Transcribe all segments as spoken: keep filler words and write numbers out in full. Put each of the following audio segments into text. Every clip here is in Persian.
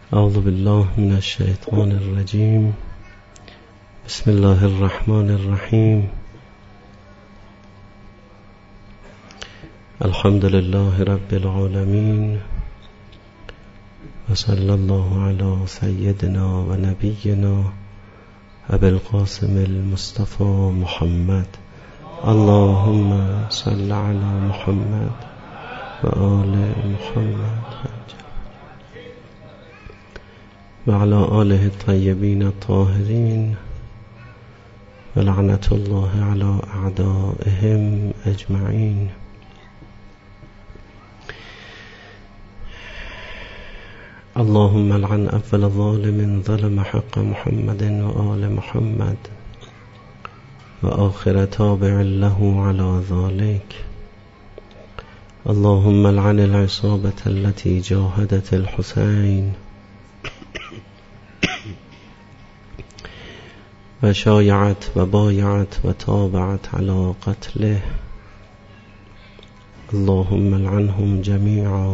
اعوذ بالله من الشیطان الرجیم. بسم الله الرحمن الرحیم. الحمد لله رب العالمین و صلی الله علی سیدنا و نبینا ابی القاسم المصطفى محمد. اللهم صل علی محمد و آل محمد و علی آله الطیبین الطاهرین و لعنت الله علی اعدائهم اجمعین. اللهم لعن اول ظالم ظلم حق محمد و آل محمد و آخر تابع له على ذلك. اللهم لعن العصابة التي جاهدت الحسين و شایعت و بایعت و تابعت على قتله. اللهم لعنهم جميعا.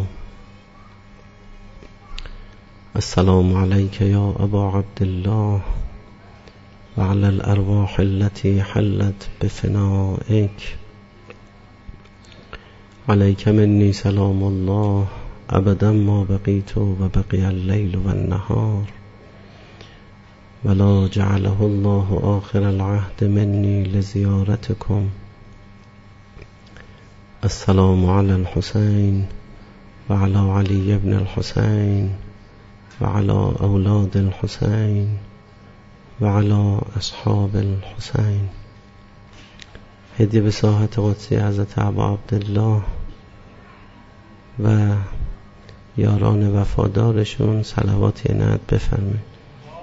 السلام عليك يا أبا عبد الله وعلى الأرواح التي حلت بفنائك. عليك مني سلام الله أبدا ما بقيت وبقي الليل والنهار، ولا جعله الله آخر العهد مني لزيارتكم. السلام على الحسين وعلى علي بن الحسين وعلى أولاد الحسين وعلى أصحاب الحسين. هدیه به ساحت قدسی حضرت ابا عبدالله و یاران وفادارشون صلوات عنایت بفرمایید.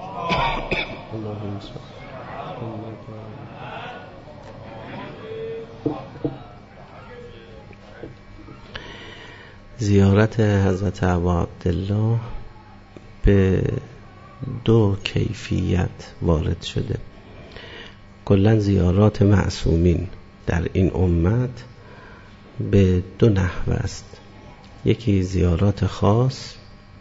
زیارت حضرت ابا عبدالله به دو کیفیت وارد شده. کلا زیارات معصومین در این امت به دو نحو است. یکی زیارات خاص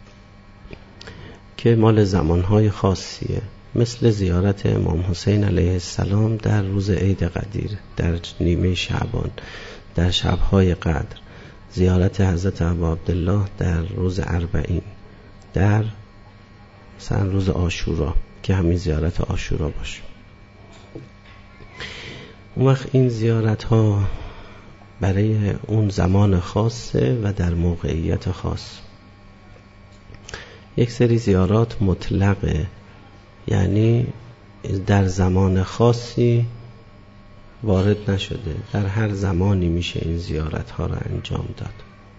که مال زمانهای خاصیه، مثل زیارت امام حسین علیه السلام در روز عید قدیر، در نیمه شعبان، در شبهای قدر. زیارت حضرت ابا عبدالله در روز اربعین، در مثلا روز عاشورا که همین زیارت عاشورا باشه. اون وقت این زیارت ها برای اون زمان خاصه و در موقعیت خاص. یک سری زیارات مطلقه، یعنی در زمان خاصی وارد نشده، در هر زمانی میشه این زیارت ها را انجام داد.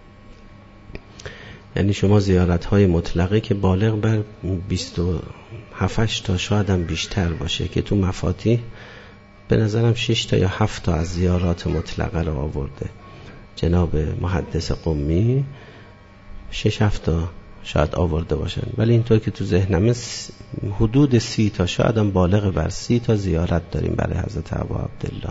یعنی شما زیارت های مطلقه که بالغ بر بیست و هفت تا شاید هم بیشتر باشه که تو مفاتیح به نظرم شش تا یا هفت تا از زیارات مطلقه را آورده جناب محدث قمی، شش هفت تا شاید آورده باشن، ولی اینطور که تو ذهنمه حدود سی تا شاید هم بالغ بر سی تا زیارت داریم برای حضرت ابا عبدالله.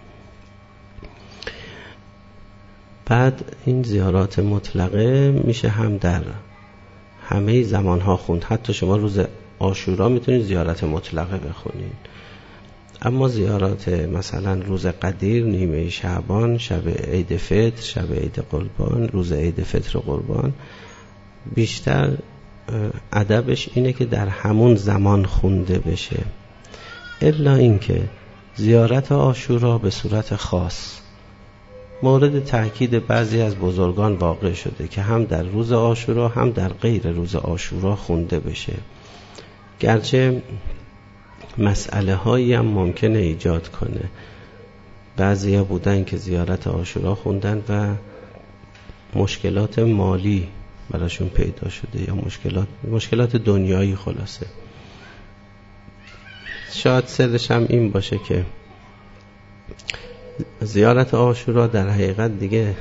بعد این زیارات مطلقه میشه هم در همه زمانها خوند. حتی شما روز عاشورا میتونید زیارت مطلقه بخونید، اما زیارات مثلا روز قدیر، نیمه شعبان، شب عید فطر، شب عید قربان، روز عید فطر و قربان، بیشتر ادبش اینه که در همون زمان خونده بشه. الا اینکه زیارت عاشورا به صورت خاص مورد تأکید بعضی از بزرگان واقع شده که هم در روز عاشورا هم در غیر روز عاشورا خونده بشه، گرچه مسئله هایی هم ممکنه ایجاد کنه. بعضی ها بودن که زیارت عاشورا خوندن و مشکلات مالی براشون پیدا شده یا مشکلات مشکلات دنیایی. خلاصه شاید سرش هم این باشه که زیارت عاشورا در حقیقت دیگه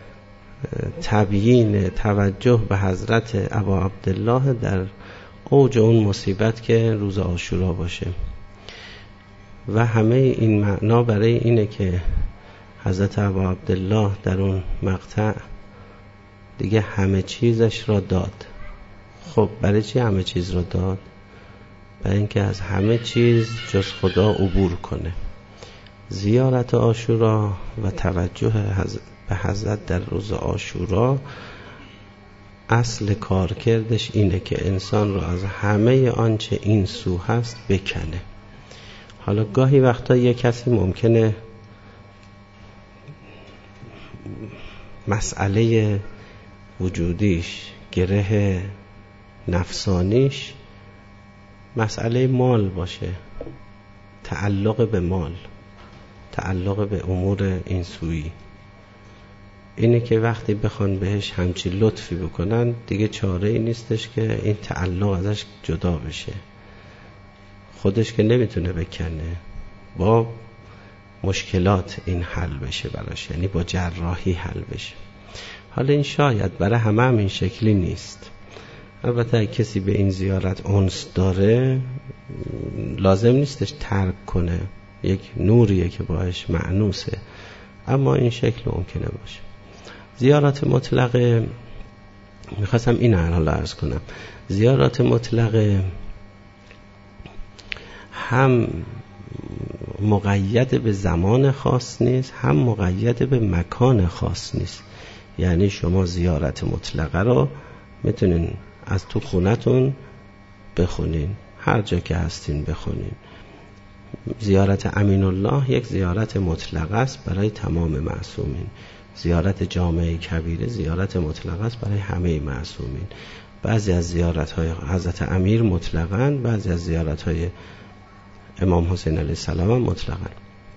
تبیین توجه به حضرت ابا عبدالله در اوج اون مصیبت که روز عاشورا باشه، و همه این معنا برای اینه که حضرت ابا عبدالله در اون مقطع دیگه همه چیزش را داد، خب برای چی همه چیز رو داد؟ برای اینکه از همه چیز جز خدا عبور کنه. زیارت عاشورا و توجه به حضرت در روز عاشورا اصل کارکردش اینه که انسان رو از همه آنچه این سو هست بکنه. حالا گاهی وقتا یک کسی ممکنه مسئله وجودیش، گره نفسانیش مسئله مال باشه، تعلق به مال، تعلق به امور این سویی. اینه که وقتی بخوان بهش همچی لطفی بکنن دیگه چاره ای نیستش که این تعلق ازش جدا بشه. خودش که نمیتونه بکنه، با مشکلات این حل بشه براش، یعنی با جراحی حل بشه. حالا این شاید برای همه هم این شکلی نیست. البته کسی به این زیارت انس داره لازم نیستش ترک کنه، یک نوریه که باش مأنوسه، اما این شکل ممکنه باشه. زیارت مطلقه، میخواستم این حالا عرض کنم، زیارت مطلقه هم مقید به زمان خاص نیست، هم مقید به مکان خاص نیست. یعنی شما زیارت مطلقه رو میتونین از تو خونتون بخونین، هر جا که هستین بخونین. زیارت امین الله یک زیارت مطلقه است برای تمام معصومین. زیارت جامع کبیره زیارت مطلقه است برای همه معصومین. بعضی از زیارت های حضرت امیر مطلقاً، بعضی از زیارت های امام حسین علیه السلام مطلقاً.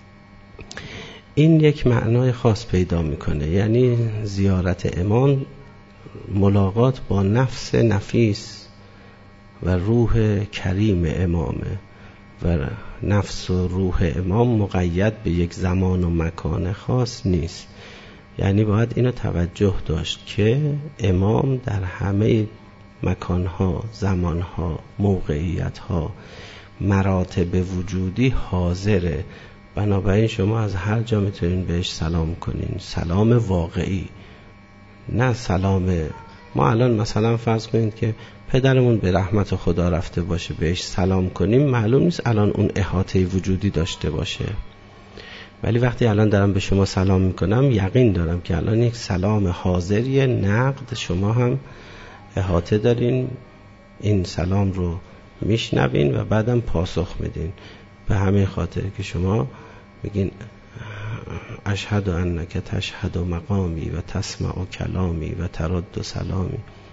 این یک معنای خاص پیدا میکنه، یعنی زیارت امام ملاقات با نفس نفیس و روح کریم امامه و نفس و روح امام مقید به یک زمان و مکان خاص نیست. یعنی باید اینو توجه داشت که امام در همه مکانها، زمانها، موقعیتها، مراتب وجودی حاضره. بنابراین شما از هر جا میتونین بهش سلام کنین، سلام واقعی، نه سلام. ما الان مثلا فرض کنید که پدرمون به رحمت خدا رفته باشه، بهش سلام کنیم، معلوم نیست الان اون احاطه وجودی داشته باشه. ولی وقتی الان دارم به شما سلام میکنم یقین دارم که الان یک سلام حاضری نقد شما هم احاطه دارین، این سلام رو میشنوین و بعدم پاسخ میدین. به همین خاطر که شما میگین اشهد انک تشهد مقامی و تسمع کلامی و ترد سلامی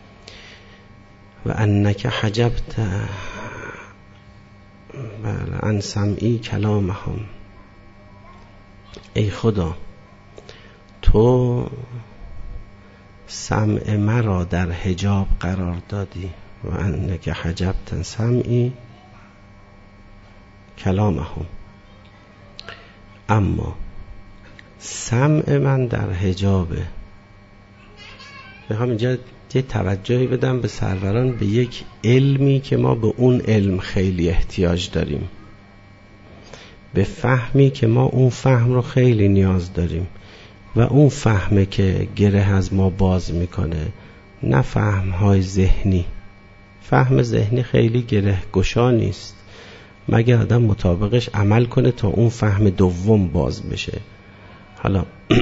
و انک حجبت عن سمعی کلامهم. ای خدا تو سمع مرا در حجاب قرار دادی و انک حجبت عن سمعی کلامهم. اما سمع من در حجابه. به همینجا یه توجهی بدم به سروران، به یک علمی که ما به اون علم خیلی احتیاج داریم، به فهمی که ما اون فهم رو خیلی نیاز داریم و اون فهمه که گره از ما باز میکنه، نه فهمهای ذهنی. فهم ذهنی خیلی گره گشا نیست مگر آدم مطابقش عمل کنه تا اون فهم دوم باز بشه. حالا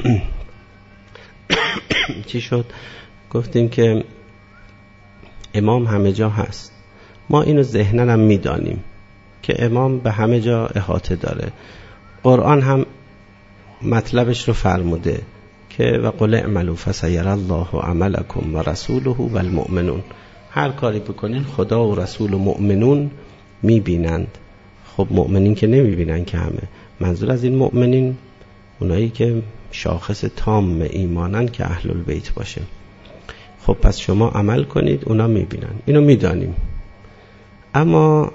چی شد؟ گفتیم که امام همه جا هست. ما اینو ذهنن هم میدانیم که امام به همه جا احاطه داره. قرآن هم مطلبش رو فرموده که و قل اعملوا فسیری الله عملکم و رسوله و المؤمنون. هر کاری بکنین خدا و رسول و مؤمنون میبینند. خب مؤمنین که نمیبینن که همه. منظور از این مؤمنین اونایی که شاخص تام ایمانن که اهل البیت باشه. خب پس شما عمل کنید اونا میبینن، اینو میدانیم. اما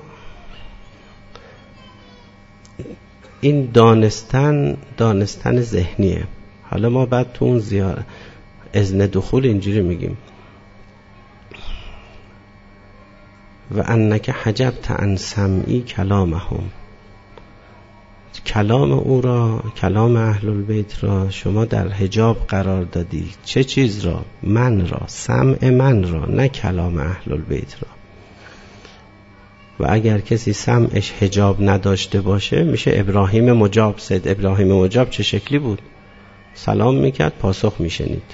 این دانستن دانستن ذهنیه. حالا ما بعد تو اون زیاره اذن دخول اینجوری میگیم و انک حجبت عن سمعی کلامهم. کلام او را، کلام اهل البیت را شما در حجاب قرار دادی. چه چیز را؟ من را، سمع من را، نه کلام اهل البیت را. و اگر کسی سمعش حجاب نداشته باشه میشه ابراهیم مجاب. سید ابراهیم مجاب چه شکلی بود؟ سلام میکرد، پاسخ میشنید.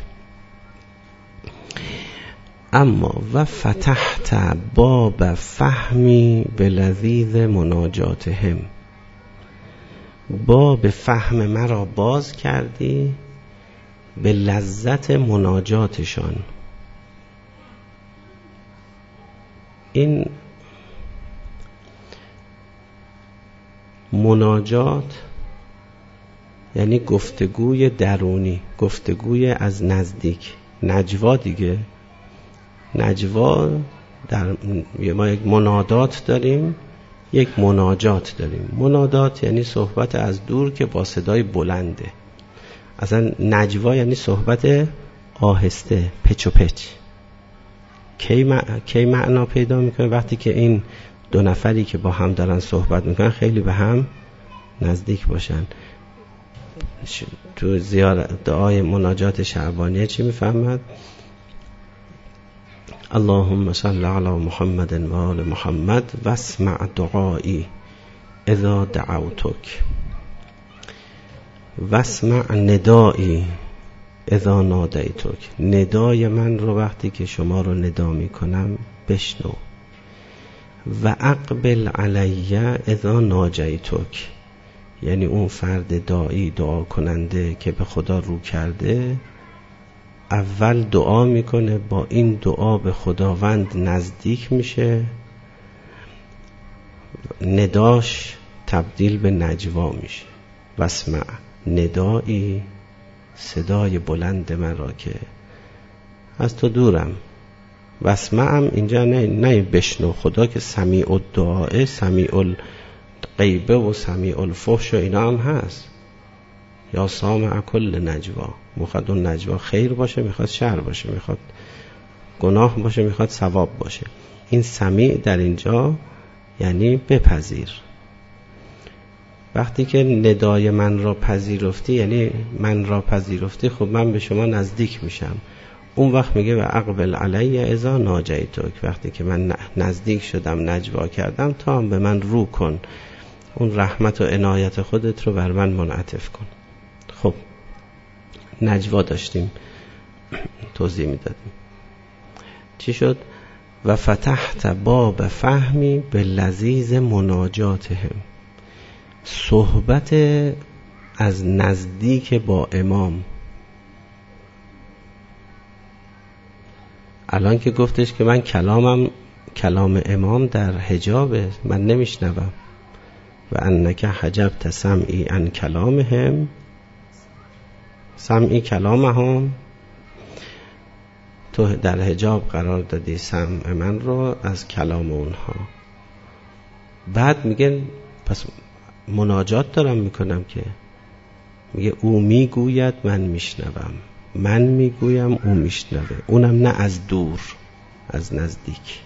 اما و فتحت باب فهمی به لذیذ مناجاتهم، باب فهم مرا باز کردی به لذت مناجاتشان. این مناجات یعنی گفتگوی درونی، گفتگوی از نزدیک، نجوا دیگه. نجوا در ما یک منادات داریم، یک مناجات داریم. منادات یعنی صحبت از دور که با صدای بلنده. اصلا نجوا یعنی صحبت آهسته، پچ و پچ. کی, مع... کی معنا پیدا میکنه؟ وقتی که این دو نفری که با هم دارن صحبت میکنن خیلی به هم نزدیک باشن. تو زیارت دعای مناجات شعبانیه چی میفهمد؟ اللهم صل علی محمد و آل محمد واسمع دعایی اذا دعوتک واسمع ندایی اذا نادیتک. ندای من رو وقتی که شما رو ندا میکنم بشنو. و اقبل علی اذا ناجیتک، یعنی اون فرد داعی، دعا کننده که به خدا رو کرده، اول دعا میکنه، با این دعا به خداوند نزدیک میشه، نداش تبدیل به نجوا میشه. واسمع ندایی، صدای بلند من را که از تو دورم. واسمعم اینجا نه نه بشنو. خدا که سمیع الدعاء، سمیع الغیبه و سمیع الفحش و اینا هم هست. یا سامع کل نجوا، میخواد اون نجوا خیر باشه، میخواد شر باشه، میخواد گناه باشه، میخواد ثواب باشه. این سمیع در اینجا یعنی بپذیر. وقتی که ندای من را پذیرفتی یعنی من را پذیرفتی، خب من به شما نزدیک میشم. اون وقت میگه و اقبل علی اذا ناجیتک، وقتی که من نزدیک شدم، نجوا کردم، تا هم به من رو کن، اون رحمت و عنایت خودت رو بر من منعطف کن. خب نجوا داشتیم، توضیح میدادیم. چی شد؟ و فتحت باب فهمی به لذیذ مناجاتهم، صحبت از نزدیک با امام. الان که گفتش که من کلامم کلام امام در حجابه، من نمیشنوم. و انک حجبت سمعی عن کلامهم، سمعی کلامهم، تو در حجاب قرار دادی سمع من رو از کلام اونها. بعد میگه پس مناجات دارم میکنم که میگه او میگوید من میشنوم، من میگویم او میشنوه، اونم نه از دور، از نزدیک.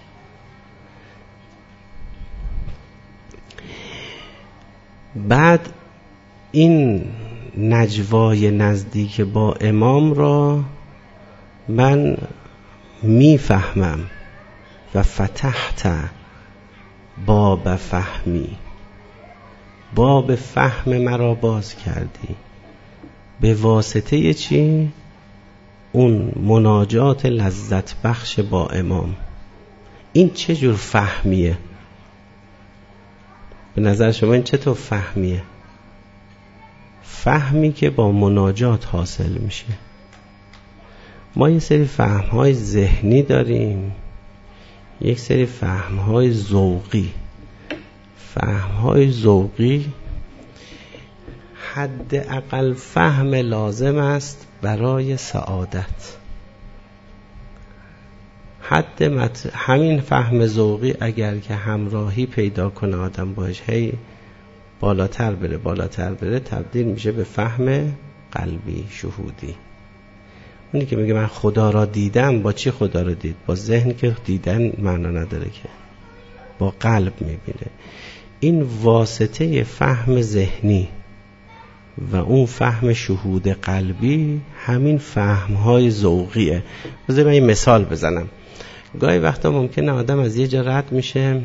بعد این نجوای نزدیک با امام را من میفهمم. و فتحت باب فهمی، باب فهم مرا باز کردی. به واسطه چی؟ اون مناجات لذت بخش با امام. این چه جور فهمیه؟ به نظر شما این چطور فهمیه؟ فهمی که با مناجات حاصل میشه. ما یه سری فهم‌های ذهنی داریم، یک سری فهم‌های ذوقی. فهم‌های ذوقی حد اقل فهم لازم است برای سعادت. حد مت... همین فهم ذوقی اگر که همراهی پیدا کنه آدم باش، هی بالاتر بره بالاتر بره، تبدیل میشه به فهم قلبی، شهودی. اونی که میگه من خدا را دیدم، با چی خدا را دید؟ با ذهن که دیدن معنا نداره که، با قلب میبینه. این واسطه فهم ذهنی و اون فهم شهود قلبی همین فهم‌های ذوقیه. بذار من یه مثال بزنم. گاهی وقتا ممکنه آدم از یه جا رد میشه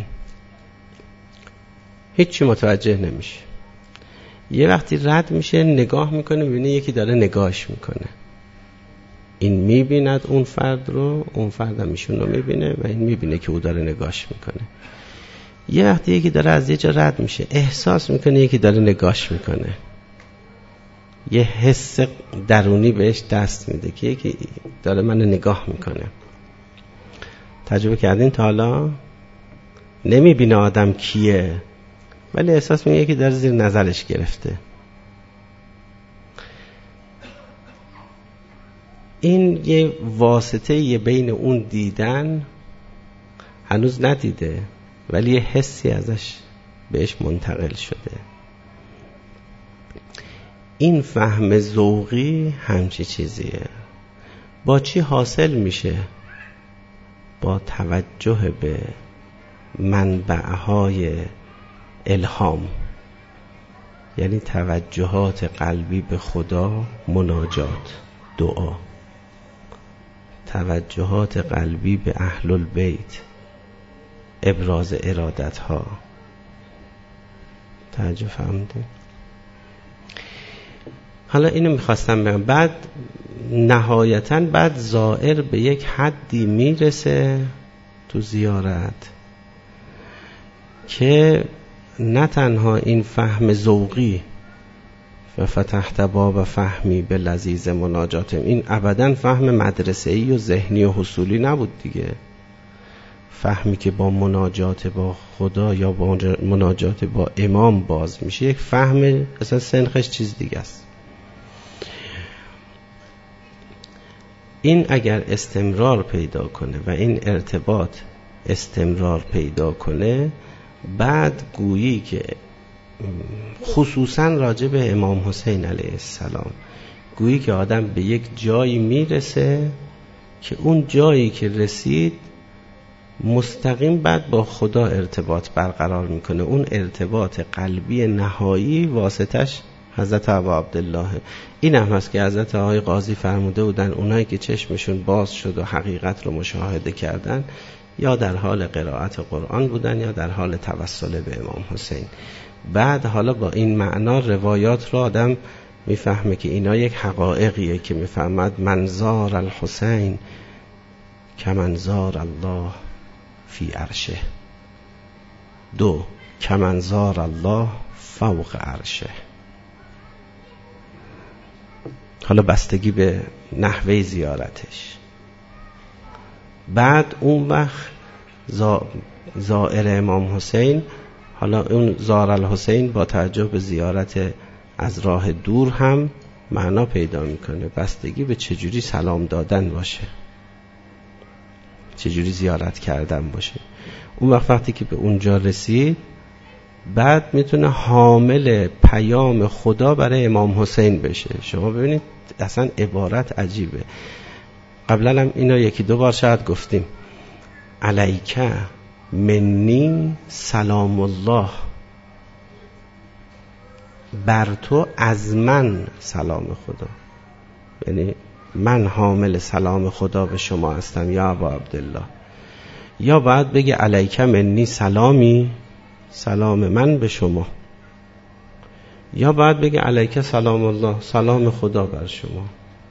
هیچی متوجه نمیشه، یه وقتی رد میشه نگاه میکنه میبینه یکی داره نگاهش میکنه، این میبیند اون فرد رو، اون فرد هم ایشون رو میبینه و این میبینه که او داره نگاهش میکنه. یه وقتی یکی داره از یه جا رد میشه احساس میکنه یکی داره نگاهش میکنه، یه حس درونی بهش دست میده که یکی داره من نگاه میکنه. تجربه کردین تا حالا؟ نمیبینه آدم کیه ولی احساس میکنه یکی داره زیر نظرش گرفته. این یه واسطه یه بین اون دیدن، هنوز ندیده ولی یه حسی ازش بهش منتقل شده. این فهم ذوقی همچی چیزیه. با چی حاصل میشه؟ با توجه به منبعهای الهام، یعنی توجهات قلبی به خدا، مناجات، دعا، توجهات قلبی به اهل البیت، ابراز ارادت ها. توجه فهمیدین؟ حالا اینو میخواستم بگم. بعد نهایتاً بعد زائر به یک حدی میرسه تو زیارت که نه تنها این فهم ذوقی و فتحت باب فهمی به لذیذ مناجاتم، این ابداً فهم مدرسه‌ای و ذهنی و حصولی نبود دیگه. فهمی که با مناجات با خدا یا با مناجات با امام باز میشه یک فهم اصلا سنخش چیز دیگه است. این اگر استمرار پیدا کنه و این ارتباط استمرار پیدا کنه، بعد گویی که خصوصا راجع به امام حسین علیه السلام، گویی که آدم به یک جایی میرسه که اون جایی که رسید مستقیم بعد با خدا ارتباط برقرار میکنه. اون ارتباط قلبی نهایی واسطش حضرت ابا عبدالله. این هم هست که حضرت آقای قاضی فرموده بودن اونایی که چشمشون باز شد و حقیقت رو مشاهده کردن یا در حال قرائت قرآن بودن یا در حال توسل به امام حسین. بعد حالا با این معنا روایات رو آدم میفهمه که اینا یک حقایقیه که میفهمد منظار الحسین که منظار الله فی عرشه، دو که منظار الله فوق عرشه. حالا بستگی به نحوه زیارتش. بعد اون وقت زائر امام حسین، حالا اون زار الحسین با توجه به زیارت از راه دور هم معنا پیدا میکنه، بستگی به چجوری سلام دادن باشه، چجوری زیارت کردن باشه. اون وقت وقتی که به اونجا رسید بعد میتونه حامل پیام خدا برای امام حسین بشه. شما ببینید اصلا عبارت عجیبه. قبلا هم اینا یکی دو بار شاید گفتیم. علیکه منی سلام الله، بر تو از من سلام خدا، یعنی من حامل سلام خدا به شما هستم یا ابا عبدالله. یا باید بگه علیکه منی سلامی، سلام من به شما. یا باید بگه علیکه سلام الله، سلام خدا بر شما.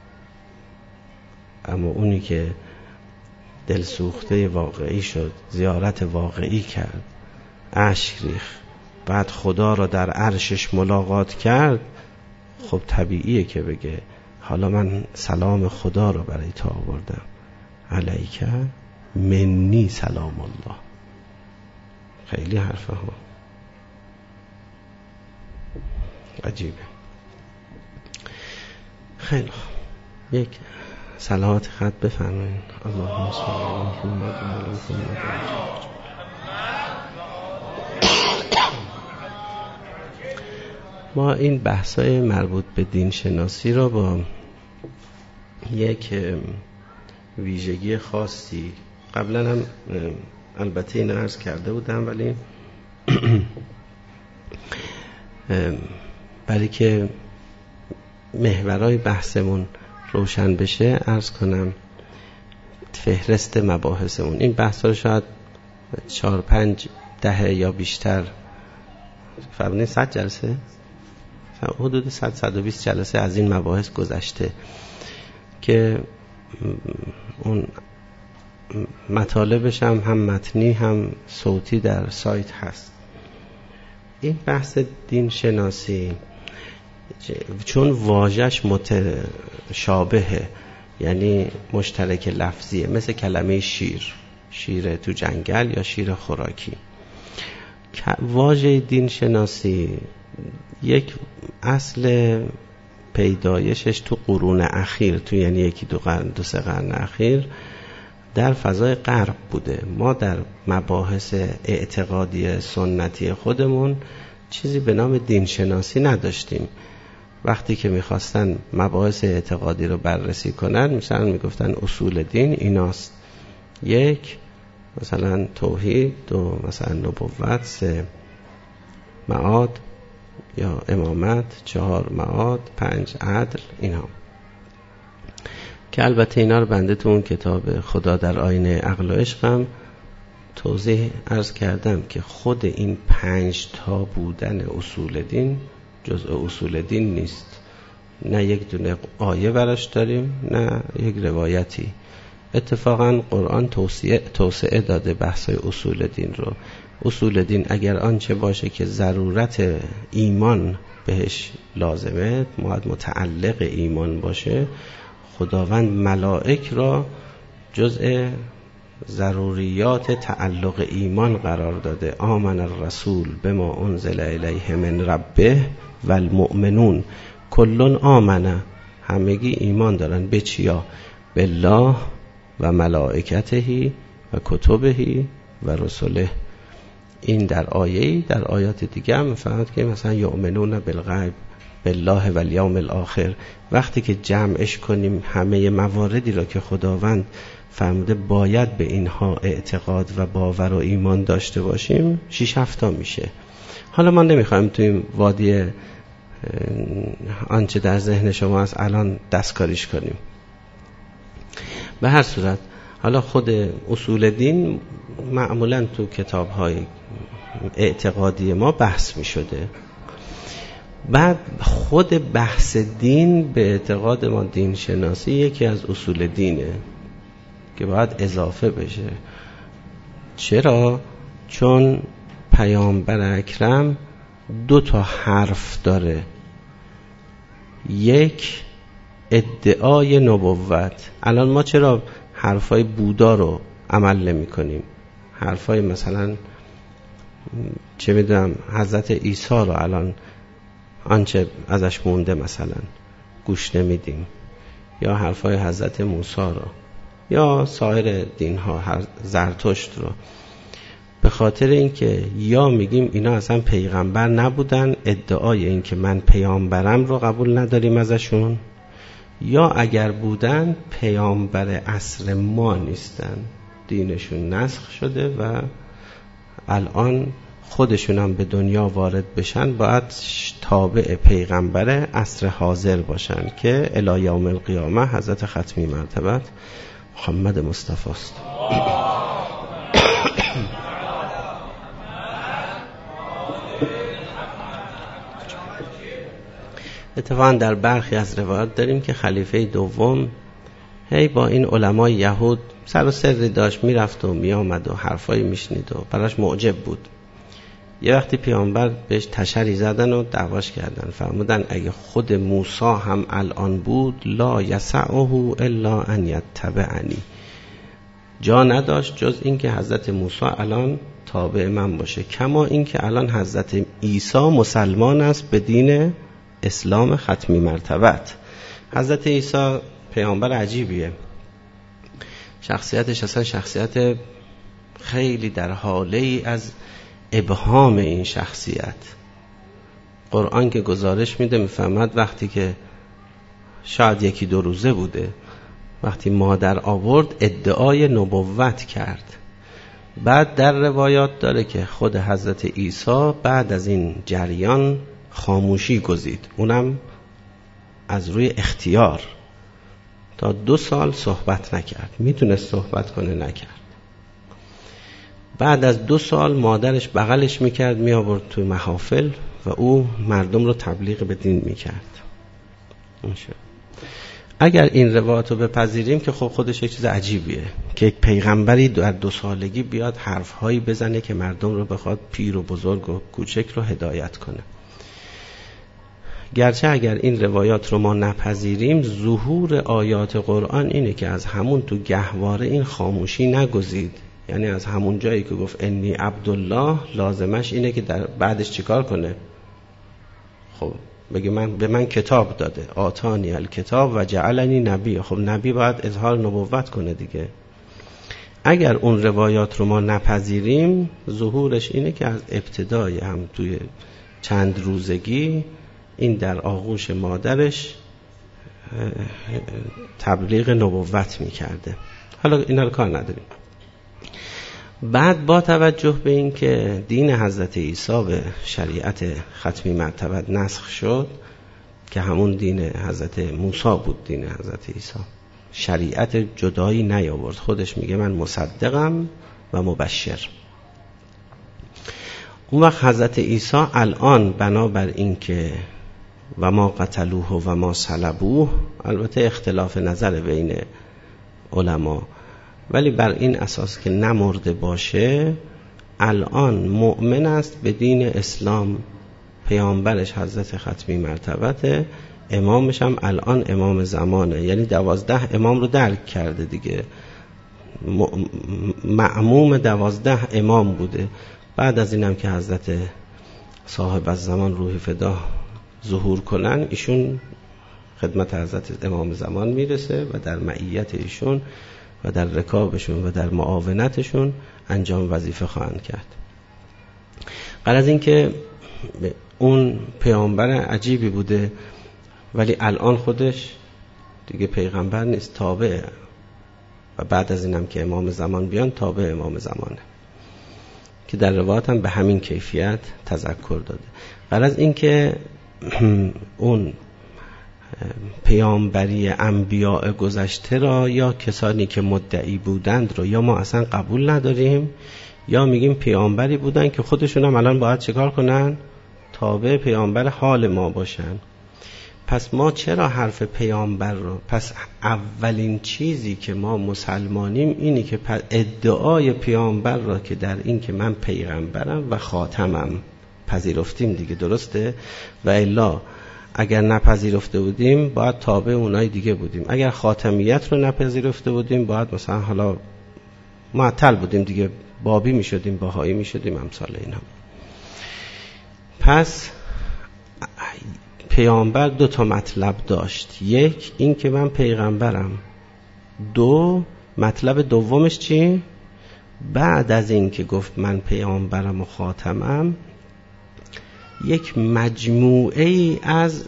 اما اونی که دل سوخته واقعی شد، زیارت واقعی کرد، اشک ریخت، بعد خدا را در عرشش ملاقات کرد، خب طبیعیه که بگه حالا من سلام خدا را برای تو آوردم، علیکه منی سلام الله. خیلی حرفه ها عجیبه. خیلی خوب، یک صلوات خط بفرمایید. اللهم صل علی محمد و علی محمد. ما این بحثای مربوط به دین شناسی را با یک ویژگی خاصی قبلا هم البته این عرض کرده بودم، ولی برای که محورهای بحثمون روشن بشه عرض کنم فهرست مباحثمون. این بحث رو شاید چهار پنج ده یا بیشتر فرمودین صد جلسه حدود صد صد و بیست جلسه از این مباحث گذشته که اون مطالبش هم هم متنی هم صوتی در سایت هست. این بحث دین شناسی چون واژه‌اش متشابهه، یعنی مشترک لفظیه، مثل کلمه شیر، شیر تو جنگل یا شیر خوراکی. واژه دین شناسی یک اصل پیدایشش تو قرون اخیر، تو یعنی یکی دو قرن دو سه قرن اخیر در فضای غرب بوده. ما در مباحث اعتقادی سنتی خودمون چیزی به نام دین شناسی نداشتیم. وقتی که میخواستن مباحث اعتقادی رو بررسی کنن مثلا میگفتن اصول دین ایناست: یک مثلا توحید، دو مثلا نبوت، سه معاد یا امامت، چهار معاد، پنج عدل. اینا که البته اینا رو بنده تو اون کتاب خدا در آینه عقل و عشقم توضیح عرض کردم که خود این پنج تا بودن اصول دین جزء اصول دین نیست. نه یک دونه آیه براش داریم نه یک روایتی. اتفاقا قرآن توسعه توسعه داده بحثای اصول دین رو. اصول دین اگر آنچه باشه که ضرورت ایمان بهش لازمه، باید متعلق ایمان باشه، خداوند ملائک را جزء ضروریات تعلق ایمان قرار داده. آمن الرسول بما انزل الیه من ربه و المؤمنون کلون آمنه، همگی ایمان دارن به چیا؟ بالله و ملائکته و کتبه و رسله. این در آیه‌ای، در آیات دیگه هم می‌فرماد که مثلا یؤمنون بالغیب بالله و الیوم الاخر. وقتی که جمعش کنیم همه مواردی را که خداوند فرموده باید به اینها اعتقاد و باور و ایمان داشته باشیم، شش هفتا میشه. حالا ما نمیخوایم تو این وادی آنچه در ذهن شما است الان دستکاریش کنیم. به هر صورت حالا خود اصول دین معمولا تو کتاب‌های اعتقادی ما بحث می شده. بعد خود بحث دین به اعتقاد ما دین شناسی یکی از اصول دینه که باید اضافه بشه. چرا؟ چون پیامبر اکرم دو تا حرف داره. یک ادعای نبوت. الان ما چرا حرفای بودا رو عمل نمی کنیم؟ حرفای مثلا چه میدونم حضرت عیسی رو الان آنچه ازش مونده مثلا گوش نمیدیم، یا حرفای حضرت موسی رو یا سایر دین ها، زرتشت رو. به خاطر اینکه یا میگیم اینا اصلا پیغمبر نبودن، ادعای این که من پیامبرم رو قبول نداریم ازشون، یا اگر بودن پیامبر عصر ما نیستن، دینشون نسخ شده و الان خودشون هم به دنیا وارد بشن باید تابع پیغمبر عصر حاضر باشن که الی یوم القیامه حضرت ختمی مرتبت محمد مصطفی است. اتفاقا در برخی از روایات داریم که خلیفه دوم هی با این علمای یهود سر و سری داشت، میرفت و میامد و حرفایی میشنید و براش معجب بود. یه وقتی پیامبر بهش تشری زدن و دعواش کردن، فرمودن اگه خود موسی هم الان بود لا یسعه الا ان یتبعنی، جا نداشت جز این که حضرت موسی الان تابع من باشه، کما این که الان حضرت عیسی مسلمان است به دین اسلام ختمی مرتبت. حضرت عیسی پیامبر عجیبیه، شخصیتش اصلا شخصیت خیلی در حاله ای از ابهام. این شخصیت قرآن که گزارش میده میفهمد وقتی که شاید یکی دو روزه بوده، وقتی مادر آورد ادعای نبوت کرد. بعد در روایات داره که خود حضرت عیسی بعد از این جریان خاموشی گزید، اونم از روی اختیار. تا دو سال صحبت نکرد، میتونست صحبت کنه نکرد. بعد از دو سال مادرش بغلش میکرد میآورد تو محافل و او مردم رو تبلیغ به دین میکرد. اگر این روایت رو بپذیریم که خب خودش یک چیز عجیبیه که یک پیغمبری در دو سالگی بیاد حرفهایی بزنه که مردم رو بخواد پیر و بزرگ و کوچک رو هدایت کنه. گرچه اگر این روایات رو ما نپذیریم، ظهور آیات قرآن اینه که از همون تو گهواره این خاموشی نگزید. یعنی از همون جایی که گفت انی عبدالله، لازمش اینه که در بعدش چیکار کنه؟ خب بگه من به من کتاب داده، آتانی الکتاب و جعلنی نبی. خب نبی باید اظهار نبوت کنه دیگه. اگر اون روایات رو ما نپذیریم، ظهورش اینه که از ابتدای هم توی چند روزگی این در آغوش مادرش تبلیغ نبوت میکرده. حالا اینا رو کار نداریم. بعد با توجه به این که دین حضرت عیسی به شریعت ختمی مرتبت نسخ شد که همون دین حضرت موسی بود، دین حضرت عیسی شریعت جدایی نیاورد، خودش میگه من مصدقم و مبشر. اون وقت حضرت عیسی الان بنابر این که و ما قتلوه و ما صلبوه، البته اختلاف نظر بین علما، ولی بر این اساس که نمرده باشه الان مؤمن است به دین اسلام. پیامبرش حضرت ختمی مرتبته، امامش هم الان امام زمانه، یعنی دوازده امام رو درک کرده دیگه. معموم دوازده امام بوده. بعد از اینم که حضرت صاحب الزمان روح فدا ظهور کنن، ایشون خدمت حضرت امام زمان میرسه و در معیت ایشون و در رکابشون و در معاونتشون انجام وظیفه خواهند کرد. غرض این که اون پیامبر عجیبی بوده، ولی الان خودش دیگه پیغمبر نیست، تابعه، و بعد از اینم که امام زمان بیان تابع امام زمانه، که در روایت هم به همین کیفیت تذکر داده. غرض این که اون پیامبری انبیاء گذشته را یا کسانی که مدعی بودند رو یا ما اصلا قبول نداریم، یا میگیم پیامبری بودن که خودشون هم الان باید چیکار کنن؟ تابع پیامبر حال ما باشن. پس ما چرا حرف پیامبر رو، پس اولین چیزی که ما مسلمانیم اینی که ادعای پیامبر را که در این که من پیغمبرم و خاتمم پذیرفتیم دیگه، درسته؟ و الا اگر نپذیرفته بودیم باید تابع اونای دیگه بودیم. اگر خاتمیت رو نپذیرفته بودیم باید مثلا حالا معطل بودیم دیگه، بابی می شدیم، بهایی می شدیم، امثال اینا. پس پیامبر دو تا مطلب داشت، یک این که من پیغمبرم، دو مطلب دومش چی؟ بعد از این که گفت من پیامبرم و خاتمم، یک مجموعه ای از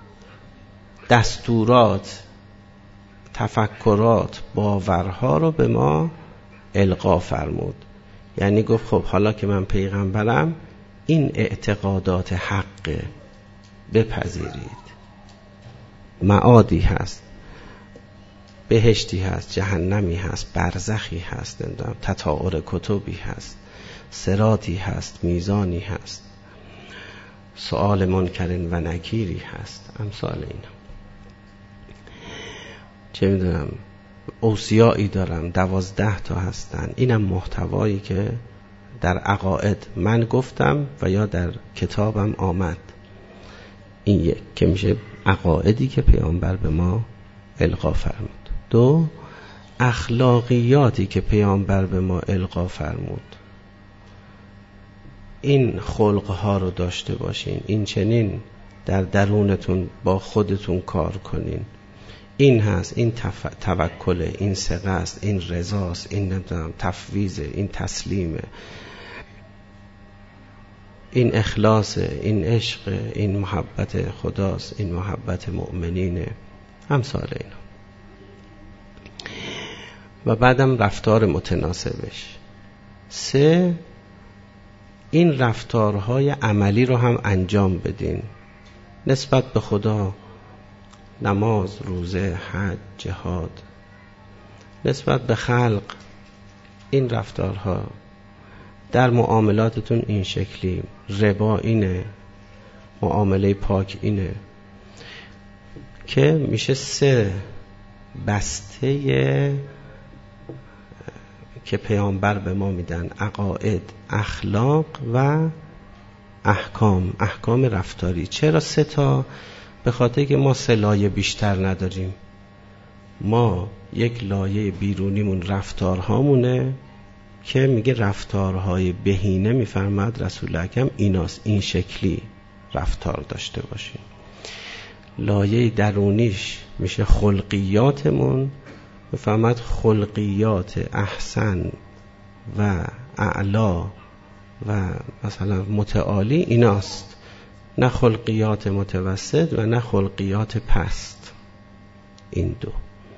دستورات، تفکرات، باورها رو به ما القا فرمود. یعنی گفت خب حالا که من پیغمبرم این اعتقادات حق بپذیرید، معادی هست، بهشتی هست، جهنمی هست، برزخی هست، تطاور کتبی هست، صراطی هست، میزانی هست، سؤال منکرین و نکیری هست، امثال اینا. چه میدونم اوصیایی دارم، دوازده تا هستن. اینم محتوایی که در عقاید من گفتم و یا در کتابم آمد. این یک که میشه عقایدی که پیامبر به ما القا فرمود. دو، اخلاقیاتی که پیامبر به ما القا فرمود. این خلقها رو داشته باشین، این چنین در درونتون با خودتون کار کنین. این هست، این تف... توکل، این ثقه است، این رضاست، این نمیدونم تفویض، این تسلیمه، این اخلاص، این عشق، این محبت خداست، این محبت مؤمنینه، امثال اینا. و بعدم رفتار متناسبش. سه، این رفتارهای عملی رو هم انجام بدین نسبت به خدا، نماز، روزه، حج، جهاد، نسبت به خلق این رفتارها، در معاملاتتون این شکلی، ربا اینه، معامله پاک اینه، که میشه سه بسته که پیامبر به ما میدن: عقاید، اخلاق و احکام، احکام رفتاری. چرا سه تا؟ به خاطر که ما سه لایه بیشتر نداریم. ما یک لایه بیرونیمون رفتارهامونه که میگه رفتارهای بهینه، میفرماد رسول اکرم ایناست، این شکلی رفتار داشته باشیم. لایه درونیش میشه خلقیاتمون، میفرماد خلقیات احسن و اعلا و مثلا متعالی ایناست، نه خلقیات متوسط و نه خلقیات پست. این دو.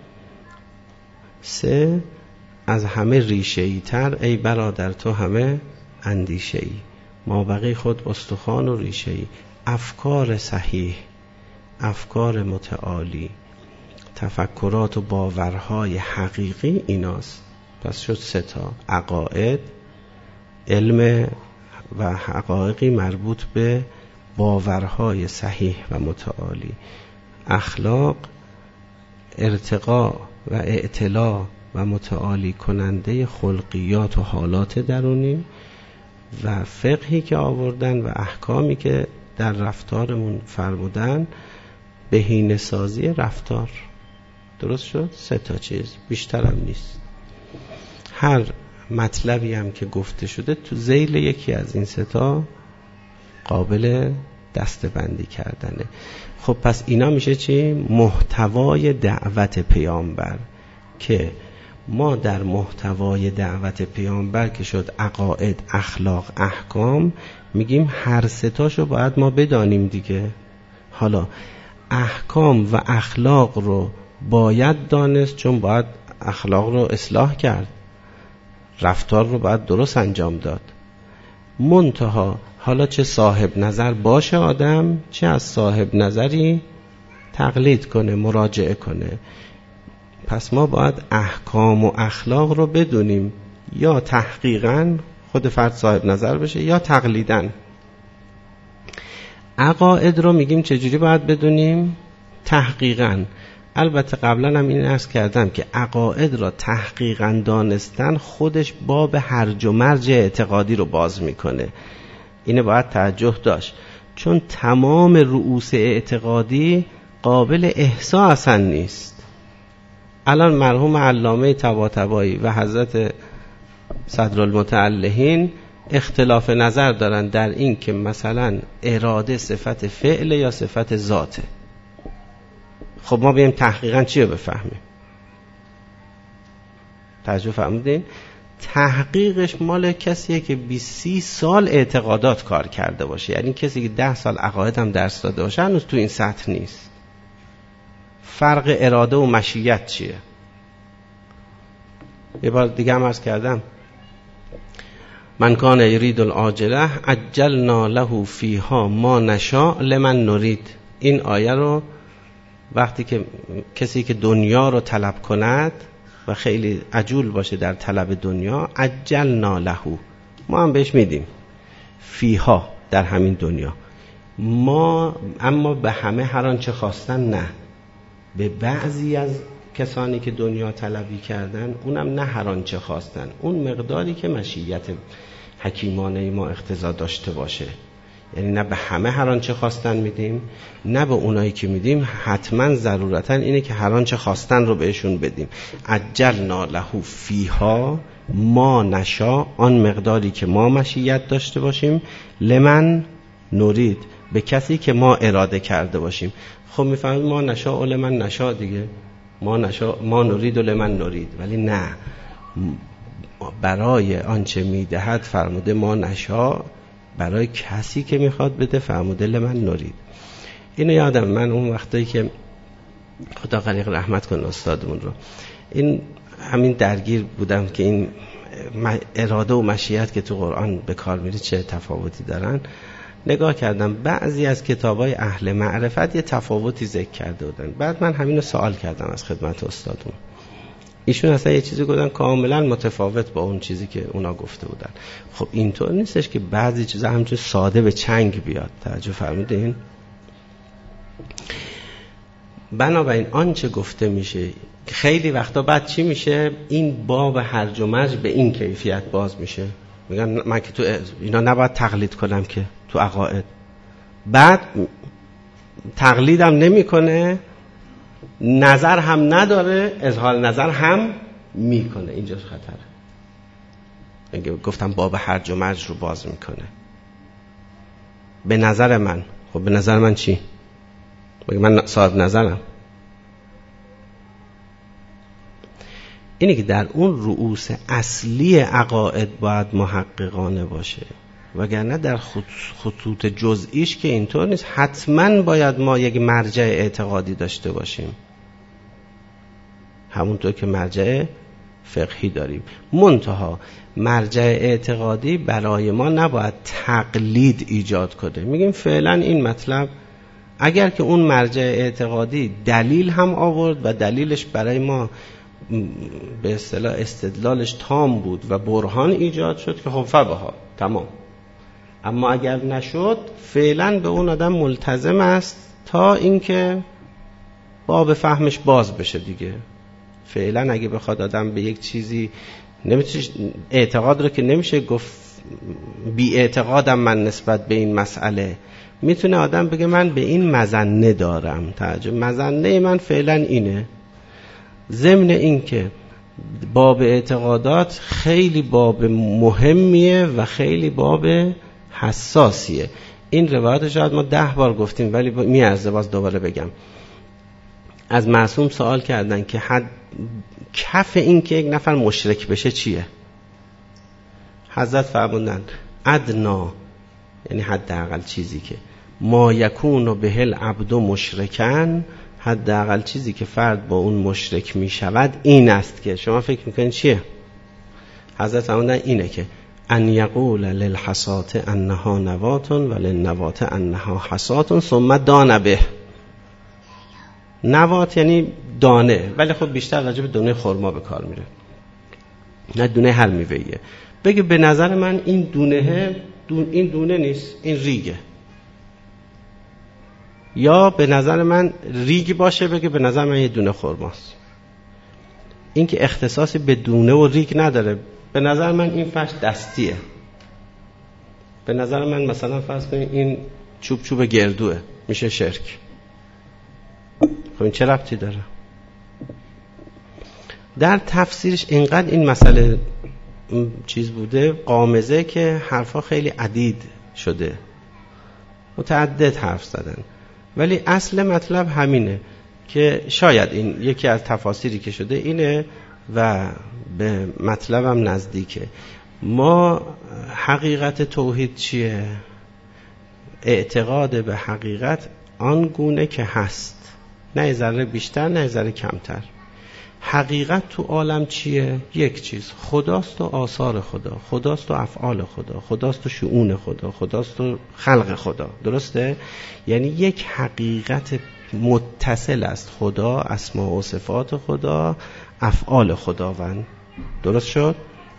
سه، از همه ریشه‌ای تر ای برادر تو همه اندیشه‌ای، ما بقی خود استخوان و ریشه‌ای. افکار صحیح، افکار متعالی، تفکرات و باورهای حقیقی ایناست. پس شد سه تا: عقاید، علم و حقایقی مربوط به باورهای صحیح و متعالی، اخلاق، ارتقاء و اعتلا و متعالی کننده خلقیات و حالات درونی، و فقهی که آوردن و احکامی که در رفتارمون فرمودن، بهینه سازی رفتار. درست شد؟ سه تا چیز، بیشتر هم نیست. هر مطلبی هم که گفته شده تو ذیل یکی از این سه تا قابل دسته‌بندی کردنه. خب پس اینا میشه چی؟ محتوای دعوت پیامبر، که ما در محتوای دعوت پیامبر که شد عقاید، اخلاق، احکام، میگیم هر سه تاشو باید ما بدانیم دیگه. حالا احکام و اخلاق رو باید دانست، چون باید اخلاق رو اصلاح کرد، رفتار رو باید درست انجام داد. منتها حالا چه صاحب نظر باشه آدم، چه از صاحب نظری تقلید کنه، مراجعه کنه. پس ما باید احکام و اخلاق رو بدونیم، یا تحقیقاً خود فرد صاحب نظر بشه یا تقلیداً. عقاید رو میگیم چجوری باید بدونیم؟ تحقیقاً. البته قبلا هم این عرض کردم که عقاید را تحقیقاً دانستن خودش باب هرج و مرج اعتقادی رو باز میکنه. اینه باید توجه داشت، چون تمام رؤوس اعتقادی قابل احصا اصلا نیست. الان مرحوم علامه طباطبایی و حضرت صدرالمتعلهین اختلاف نظر دارن در این که مثلا اراده صفت فعل یا صفت ذاته. خب ما بیم تحقیقاً چی رو بفهمیم؟ توجه فرمودین؟ تحقیقش مال کسیه که بیست سی سال اعتقادات کار کرده باشه، یعنی کسی که ده سال عقاید هم درس داده باشه هنوز تو این سطح نیست. فرق اراده و مشیت چیه؟ یه بار دیگه هم عرض کردم، من کان یرید العاجله عجلنا له فیها ما نشاء لمن نرید. این آیه رو وقتی که کسی که دنیا رو طلب کند و خیلی عجول باشه در طلب دنیا، عجلنا له، ما هم بهش میدیم فیها، در همین دنیا. ما اما به همه هر آنچه خواستن نه، به بعضی از کسانی که دنیا طلبی کردن اونم نه هر آنچه خواستن، اون مقداری که مشیت حکیمانه ما اقتضا داشته باشه. یعنی نه به همه هر آنچه خواستن میدیم، نه به اونایی که میدیم حتما ضرورتا اینه که هر آنچه خواستن رو بهشون بدیم. عجلنا له فیها ما نشاء، آن مقداری که ما مشیت داشته باشیم، لمن نرید، به کسی که ما اراده کرده باشیم. خب میفهمید ما نشاء و لمن نشاء دیگه، ما نشاء ما نرید و لمن نرید، ولی نه، برای آنچه میدهد فرموده ما نشاء، برای کسی که میخواد بده فرموده لمن نرید. اینو یادم من اون وقتایی که خدا غریق رحمت کنه استادمون رو، این همین درگیر بودم که این اراده و مشیت که تو قرآن به کار میره چه تفاوتی دارن نگاه کردم. بعضی از کتابای اهل معرفت یه تفاوتی ذکر کرده بودن. بعد من همین رو سوال کردم از خدمت استادون. ایشون اصلا یه چیزی گفتن کاملا متفاوت با اون چیزی که اونا گفته بودن. خب اینطور نیستش که بعضی چیزا همچون ساده به چنگ بیاد. توجه فرمودین؟ بنابراین آنچه گفته میشه خیلی وقتا بعد چی میشه؟ این باب هرج و مرج به این کیفیت باز میشه. میگن من که تو اینا نباید تقلید کنم که تو عقاید. بعد تقلیدم نمیکنه، نظر هم نداره، اظهار نظر هم میکنه. اینجا خطره. اگه گفتم باب هرج و مرج رو باز میکنه. به نظر من، خب به نظر من چی؟ بگه من صاحب نظرم. اینه که در اون رؤوس اصلی عقاید باید محققانه باشه، وگرنه در خطوط جزئیش که اینطور نیست. حتما باید ما یک مرجع اعتقادی داشته باشیم، همونطور که مرجع فقهی داریم. منتها مرجع اعتقادی برای ما نباید تقلید ایجاد کنه. میگیم فعلا این مطلب اگر که اون مرجع اعتقادی دلیل هم آورد و دلیلش برای ما به اصطلاح استدلالش تام بود و برهان ایجاد شد که خب فبها تمام. اما اگر نشد فعلا به اون آدم ملتزم است تا اینکه باب فهمش باز بشه دیگه. فعلا اگه بخواد آدم به یک چیزی نمیشه اعتقاد رو که نمیشه گفت بی اعتقادم من نسبت به این مسئله. میتونه آدم بگه من به این مظنه دارم، تعجب مظنه من فعلا اینه. ضمن این که باب اعتقادات خیلی باب مهمیه و خیلی باب حساسیه. این روایت شاید ما ده بار گفتیم ولی میارزه باز دوباره بگم. از معصوم سوال کردن که حد کف این که یک نفر مشرک بشه چیه؟ حضرت فرمودن ادنا، یعنی حداقل چیزی که ما یکون بهل عبد مشرکن، حداقل چیزی که فرد با اون مشرک می شود این است که شما فکر میکنید چیه؟ حضرت فرمودن اینه که ان یقول للحصات انها نوات و للنوات انها حصات ثم دان به. نوات یعنی دانه، ولی خب بیشتر راجع به دانه خرما به کار میره، نه دونه هر میوه‌ایه. بگه به نظر من این دونه دون این دونه نیست، این ریگه. یا به نظر من ریگ باشه بگه به نظر من یه دونه خرماست. این که اختصاصی به دونه و ریگ نداره. به نظر من این فرش دستیه. به نظر من مثلا فرض کنید این چوب چوب گردوه، میشه شرک. خب این چه ربطی داره؟ در تفسیرش اینقدر این مسئله چیز بوده قامزه که حرفا خیلی عدید شده، متعدد حرف زدن، ولی اصل مطلب همینه که شاید این یکی از تفاسیری که شده اینه و به مطلبم نزدیکه. ما حقیقت توحید چیه؟ اعتقاد به حقیقت آن گونه که هست، نه ذره بیشتر نه ذره کمتر. حقیقت تو عالم چیه؟ یک چیز، خداست و آثار خدا، خداست و افعال خدا، خداست و شؤون خدا، خداست و خلق خدا. درسته؟ یعنی یک حقیقت متصل است، خدا، اسماء و صفات خدا، افعال خداوند. درست شد؟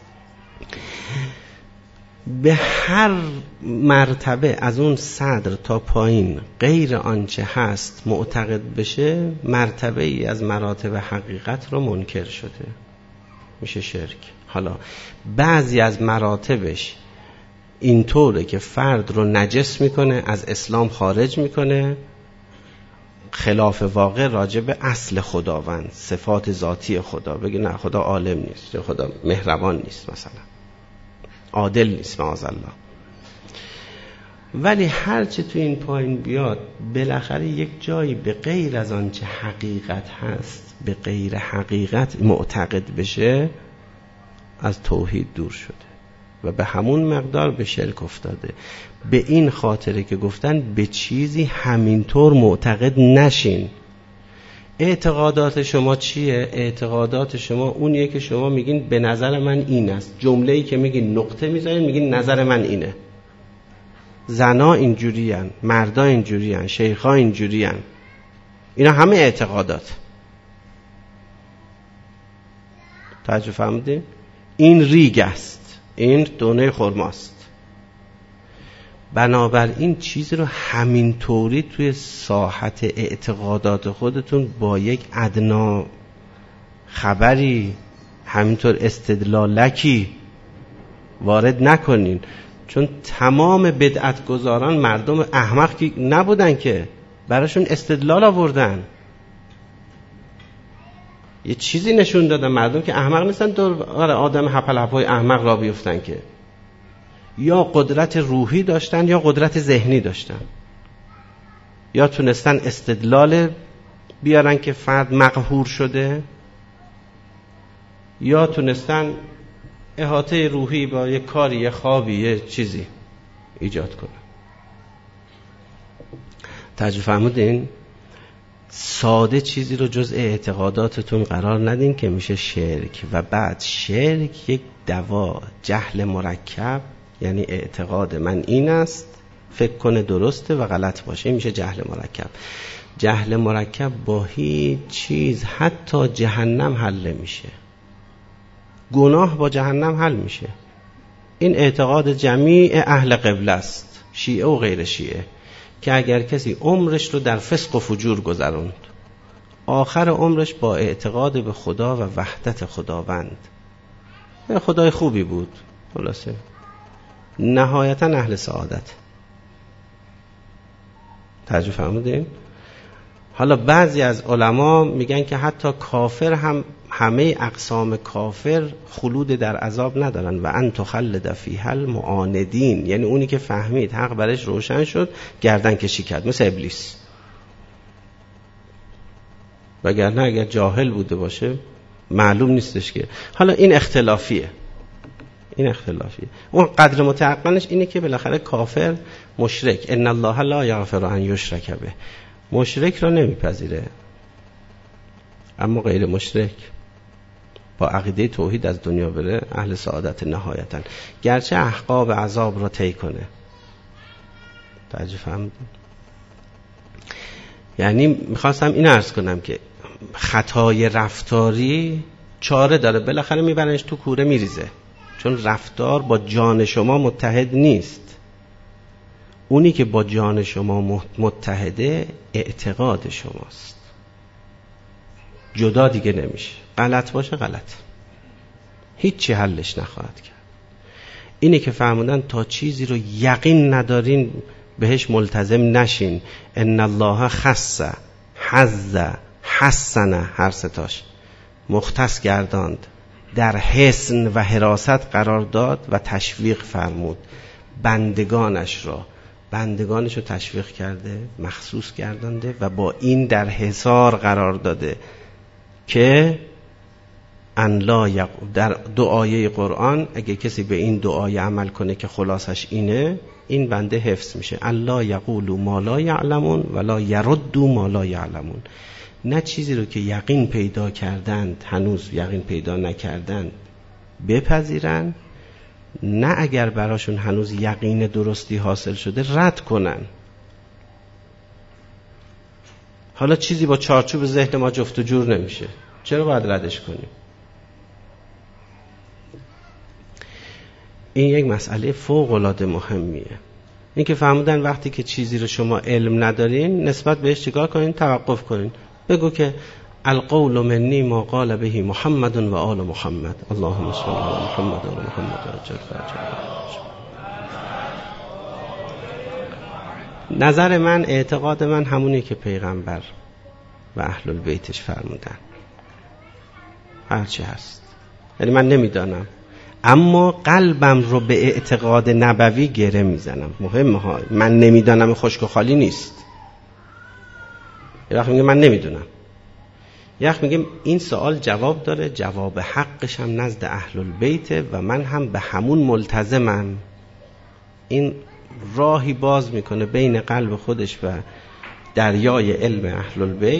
به هر مرتبه از اون صدر تا پایین غیر آنچه هست معتقد بشه، مرتبه ای از مراتب حقیقت رو منکر شده، میشه شرک. حالا بعضی از مراتبش اینطوره که فرد رو نجس میکنه، از اسلام خارج میکنه، خلاف واقع راجع به اصل خداوند، صفات ذاتی خدا. بگه نه خدا عالم نیست، خدا مهربان نیست، مثلا عادل نیست معاذالله. ولی هرچه تو این پایین بیاد بالاخره یک جایی به غیر از آنچه حقیقت هست، به غیر حقیقت معتقد بشه، از توحید دور شده و به همون مقدار به شرک افتاده. به این خاطره که گفتن به چیزی همینطور معتقد نشین. اعتقادات شما چیه؟ اعتقادات شما اونیه که شما میگین به نظر من این است. جمله‌ای که میگین نقطه میذارین میگین نظر من اینه. زنا اینجورین، مردا اینجورین، شیخا اینجورین. اینا همه اعتقادات. توجه فرمودین؟ این ریگ است، این دونه خرماست. بنابراین چیزی رو همینطوری توی ساحت اعتقادات خودتون با یک ادنا خبری همینطور استدلالکی وارد نکنین، چون تمام بدعت گذاران مردم احمق که نبودن که براشون استدلال آوردن، یه چیزی نشون دادن. مردم که احمق نیستن دور آدم هپل هپای احمق را بیفتن که یا قدرت روحی داشتن یا قدرت ذهنی داشتن، یا تونستن استدلال بیارن که فرد مقهور شده، یا تونستن احاطه روحی با یه کاری، یه خوابی، یه چیزی ایجاد کنن. توجه فرمودین؟ ساده چیزی رو جزء اعتقاداتتون قرار ندین که میشه شرک. و بعد شرک یک دوا جهل مرکب، یعنی اعتقاد من این است، فکر کنه درسته و غلط باشه، این میشه جهل مرکب. جهل مرکب با هیچ چیز حتی جهنم حل میشه، گناه با جهنم حل میشه. این اعتقاد جمیع اهل قبله است، شیعه و غیر شیعه، که اگر کسی عمرش رو در فسق و فجور گذروند، آخر عمرش با اعتقاد به خدا و وحدت خداوند، خدای خوبی بود، خلاصه نهایتا اهل سعادت. توجه فرمودین؟ حالا بعضی از علما میگن که حتی کافر هم همه اقسام کافر خلود در عذاب ندارن. و ان تخلد فیها المعاندین، یعنی اونی که فهمید حق برش روشن شد گردن کشی کرد، مثل ابلیس. وگرنه اگر جاهل بوده باشه معلوم نیستش که. حالا این اختلافیه، این اختلافیه. اون قدر متعقلش اینه که بالاخره کافر، مشرک، ان الله لا یغفر ان یشرک به، مشرک را نمیپذیره، اما غیر مشرک با عقیده توحید از دنیا بره اهل سعادت نهایتاً، گرچه احقاب عذاب را طی کنه. توجه فهمیدین؟ یعنی میخواستم این عرض کنم که خطای رفتاری چاره داره، بالاخره میبرنش تو کوره میریزه، چون رفتار با جان شما متحد نیست. اونی که با جان شما متحده اعتقاد شماست، جدا دیگه نمیشه. غلط باشه غلط، هیچی حلش نخواهد کرد. اینی که فرمودن تا چیزی رو یقین ندارین بهش ملتزم نشین. ان الله خص حظ حسن، هر ستاش مختص گرداند، در حسن و حراست قرار داد و تشویق فرمود بندگانش را. بندگانش رو تشویق کرده، مخصوص گردانده و با این در حصار قرار داده که ان لا یق... در دعای قرآن اگه کسی به این دعای عمل کنه که خلاصش اینه، این بنده حفظ میشه. الا یقولوا ما لا یعلمون ولا یردوا ما لا یعلمون. نه چیزی رو که یقین پیدا کردند هنوز یقین پیدا نکردند بپذیرن، نه اگر براشون هنوز یقین درستی حاصل شده رد کنن. حالا چیزی با چارچوب ذهن ما جفت و جور نمیشه، چرا باید ردش کنیم؟ این یک مسئله فوق العاده مهمیه. این که فهمودن وقتی که چیزی رو شما علم ندارین نسبت بهش چیکار کنین؟ توقف کنین. بگو که القول منی ما قال به محمد و آل محمد، اللهم صل علی محمد و محمد عجل فرجه. نظر من، اعتقاد من همونی که پیغمبر و اهل البیتش فرمودن، هرچی هست. یعنی من نمیدانم، اما قلبم رو به اعتقاد نبوی گره میزنم. مهمه ها، من نمیدانم خشک و خالی نیست. یه وقت میگه من نمیدونم، یه وقت میگه این سوال جواب داره، جواب حقش هم نزد اهل البیت و من هم به همون ملتزمم. این راهی باز میکنه بین قلب خودش و دریای علم اهل البیت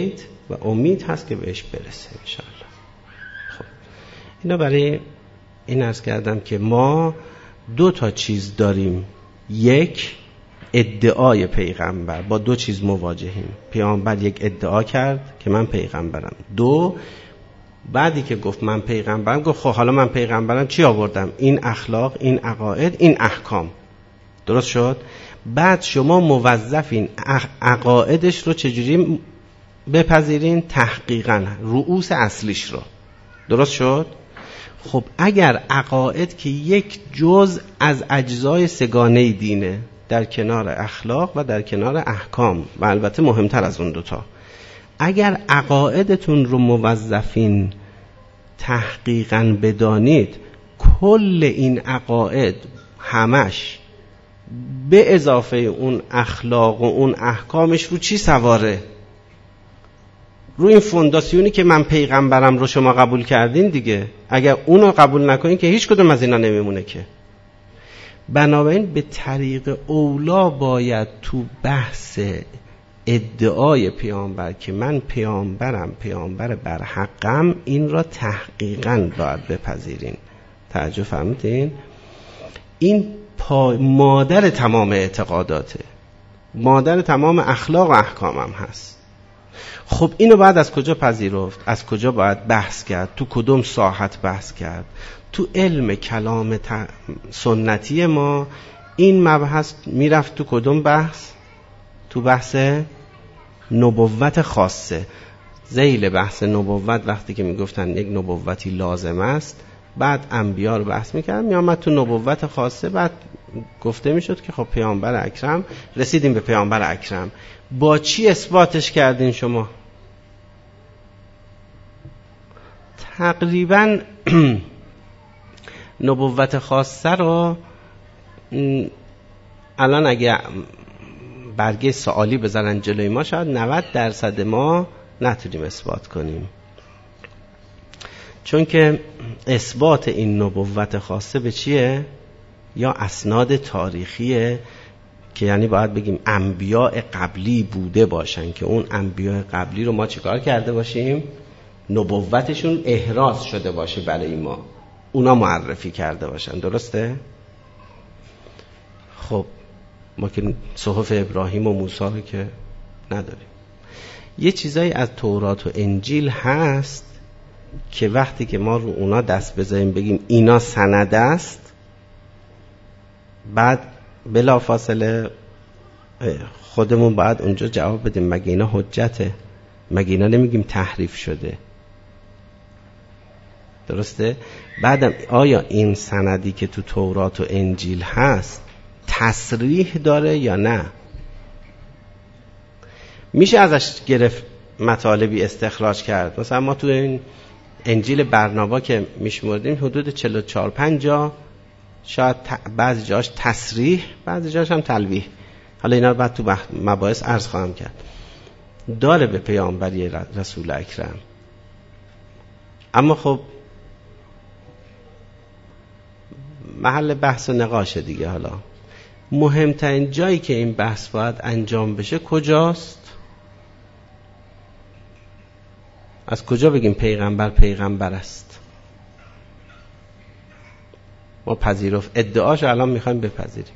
و امید هست که بهش برسه انشاءالله. خب اینا برای این عرض کردم که ما دو تا چیز داریم. یک، ادعای پیغمبر، با دو چیز مواجهیم. پیامبر یک ادعا کرد که من پیغمبرم. دو، بعدی که گفت من پیغمبرم گفت خب حالا من پیغمبرم چی آوردم؟ این اخلاق، این عقاید، این احکام. درست شد؟ بعد شما موظفین عقایدش رو چجوری بپذیرین؟ تحقیقاً رؤوس اصلیش رو. درست شد؟ خب اگر عقاید که یک جزء از اجزای سگانه دینه، در کنار اخلاق و در کنار احکام و البته مهمتر از اون دوتا، اگر عقایدتون رو موظفین تحقیقاً بدانید، کل این عقاید همش به اضافه اون اخلاق و اون احکامش رو چی سواره؟ رو این فونداسیونی که من پیغمبرم رو شما قبول کردین دیگه. اگر اونو قبول نکنین که هیچ کدوم از اینا نمیمونه که. بنابراین به طریق اولا باید تو بحث ادعای پیامبر که من پیامبرم، پیامبر برحقم، این را تحقیقاً باید بپذیرین. توجه فرمودین؟ این پا مادر تمام اعتقاداته، مادر تمام اخلاق و احکام هم هست. خب اینو باید از کجا پذیرفت؟ از کجا باید بحث کرد؟ تو کدوم ساحت بحث کرد؟ تو علم کلام ت... سنتی ما این مبحث میرفت تو کدوم بحث؟ تو بحث نبوت خاصه. ذیل بحث نبوت وقتی که میگفتن یک نبوتی لازم است، بعد انبیا رو بحث میکردن، میامد تو نبوت خاصه، بعد گفته میشد که خب پیامبر اکرم، رسیدیم به پیامبر اکرم. با چی اثباتش کردین شما؟ تقریبا نبوت خاصه رو الان اگه برگه سوالی بزنن جلوی ما، شاید نود درصد ما نتونیم اثبات کنیم، چون که اثبات این نبوت خاصه به چیه؟ یا اسناد تاریخیه که یعنی باید بگیم انبیاء قبلی بوده باشن که اون انبیاء قبلی رو ما چیکار کرده باشیم؟ نبوتشون احراز شده باشه برای ما، اونا معرفی کرده باشن. درسته؟ خب ما که صحف ابراهیم و موسی رو که نداریم. یه چیزایی از تورات و انجیل هست که وقتی که ما رو اونا دست بذاریم بگیم اینا سند است، بعد بلا فاصله خودمون باید اونجا جواب بدیم مگه اینا حجته؟ مگه اینا نمیگیم تحریف شده؟ درسته؟ بعدم آیا این سندی که تو تورات و انجیل هست تصریح داره یا نه؟ میشه ازش گرفت مطالبی استخراج کرد. مثلا ما تو این انجیل برنابا که میشمردیم حدود چهل و چهار پنج جا، شاید بعضی جاش تصریح، بعضی جاش هم تلویح، حالا اینا رو بعد تو مباحث عرض خواهم کرد، داره به پیامبری رسول اکرم. اما خب محل بحث و نقاشه دیگه. حالا مهمترین جایی که این بحث باید انجام بشه کجاست؟ از کجا بگیم پیغمبر پیغمبر است؟ ما پذیرفت ادعاشو الان میخوایم بپذیریم.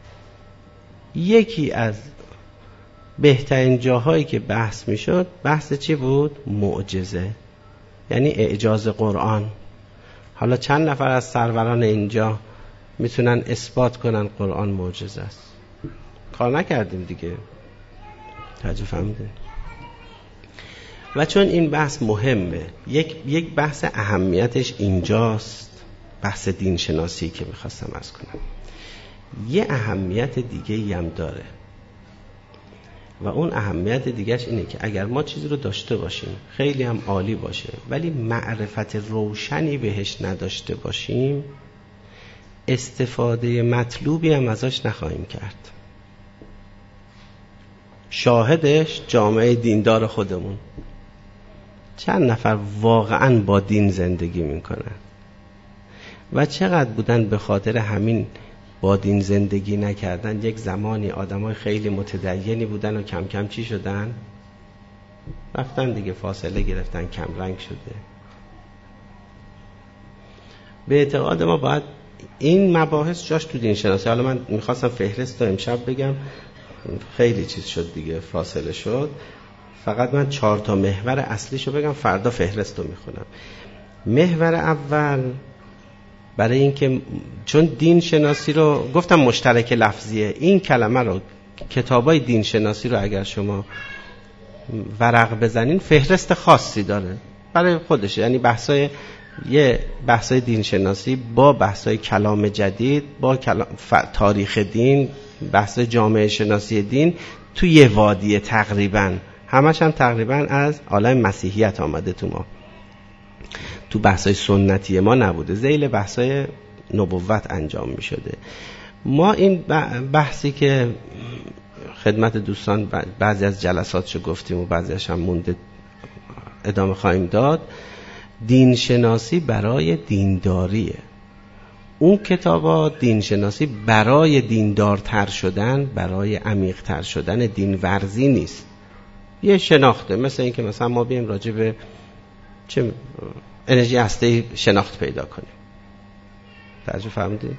یکی از بهترین جاهایی که بحث میشد بحث چی بود؟ معجزه، یعنی اعجاز قرآن. حالا چند نفر از سروران اینجا میتونن اثبات کنن قرآن معجزه است؟ کار نکردیم دیگه. توجه فهمیدین؟ و چون این بحث مهمه، یک یک بحث اهمیتش اینجاست، بحث دین شناسی که میخواستم عرض کنم، یه اهمیت دیگه هم داره و اون اهمیت دیگهش اینه که اگر ما چیزی رو داشته باشیم خیلی هم عالی باشه، ولی معرفت روشنی بهش نداشته باشیم، استفاده مطلوبی هم ازش نخواهیم کرد. شاهدش جامعه دیندار خودمون، چند نفر واقعاً با دین زندگی میکنن و چقدر بودن به خاطر همین با دین زندگی نکردن یک زمانی آدمای خیلی متدینی بودن و کم کم چی شدن؟ رفتن دیگه فاصله گرفتن، کم رنگ شده. به اعتقاد ما باید این مباحث جاش تو دین شناسی. حالا من میخواستم فهرست رو امشب بگم، خیلی چیز شد دیگه، فاصله شد. فقط من چهار تا محور اصلیشو بگم، فردا فهرست رو میخونم. محور اول، برای اینکه چون دین شناسی رو گفتم مشترک لفظیه، این کلمه رو کتابای دین شناسی رو اگر شما ورق بزنین فهرست خاصی داره برای خودش، یعنی بحثای یه بحثای دین شناسی با بحثای کلام جدید، با کلام تاریخ دین، بحث جامعه شناسی دین تو یه وادیه تقریبا، همش هم تقریبا از عالم مسیحیت آمده تو ما، تو بحثای سنتی ما نبوده، ذیل بحثای نبوت انجام می شده. ما این بحثی که خدمت دوستان بعضی از جلساتشو گفتیم و بعضیش هم مونده ادامه خواهیم داد، دین شناسی برای دینداریه. اون کتابا دین شناسی برای دیندارتر شدن، برای عمیق‌تر شدن دین ورزی نیست، یه شناخته. مثل این که مثلا ما بیم راجع به چه انرژی هسته‌ای شناخت پیدا کنیم. توجه فرمودید؟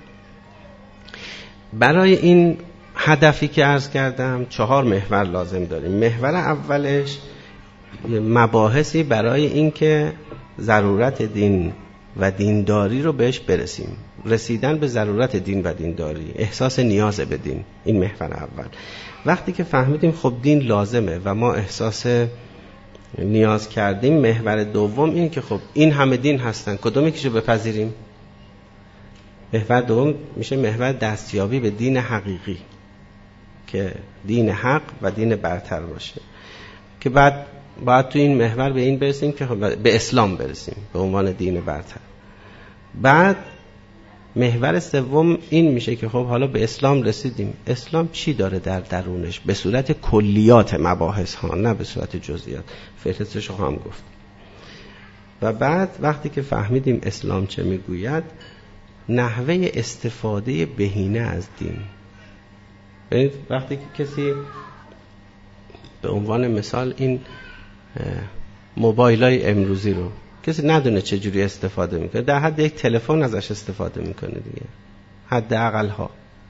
برای این هدفی که عرض کردم چهار محور لازم داریم. محور اولش مباحثی برای این که ضرورت دین و دینداری رو بهش برسیم، رسیدن به ضرورت دین و دینداری، احساس نیاز به دین. این محور اول. وقتی که فهمیدیم خب دین لازمه و ما احساس نیاز کردیم، محور دوم این که خب این همه دین هستن، کدوم یکیشو بپذیریم؟ محور دوم میشه محور دستیابی به دین حقیقی که دین حق و دین برتر باشه، که بعد باید تو این محور به این برسیم که به اسلام برسیم به عنوان دین برتر. بعد محور سوم این میشه که خب حالا به اسلام رسیدیم، اسلام چی داره در درونش، به صورت کلیات مباحث ها، نه به صورت جزئیات. فهرستش رو هم گفت. و بعد وقتی که فهمیدیم اسلام چه میگوید، نحوه استفاده بهینه از دین. ببینید وقتی که کسی به عنوان مثال این موبایلای امروزی رو کسی ندونه چه جوری استفاده میکنه، در حد یک تلفن ازش استفاده میکنه دیگه، حد اقل ها.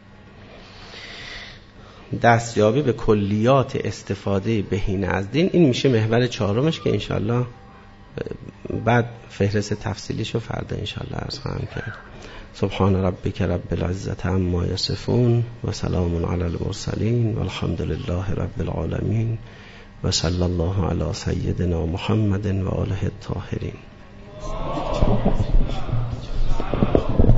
دستیابی به کلیات استفاده بهینه از دین، این میشه محور چهارمش که انشالله بعد فهرست تفصیلیشو فردا انشالله عرض خواهم کرد. سبحان ربک رب العزة عما یصفون و سلام علی المرسلین والحمد لله رب العالمین و صلی الله علی سیدنا محمد و آله الطاهرین.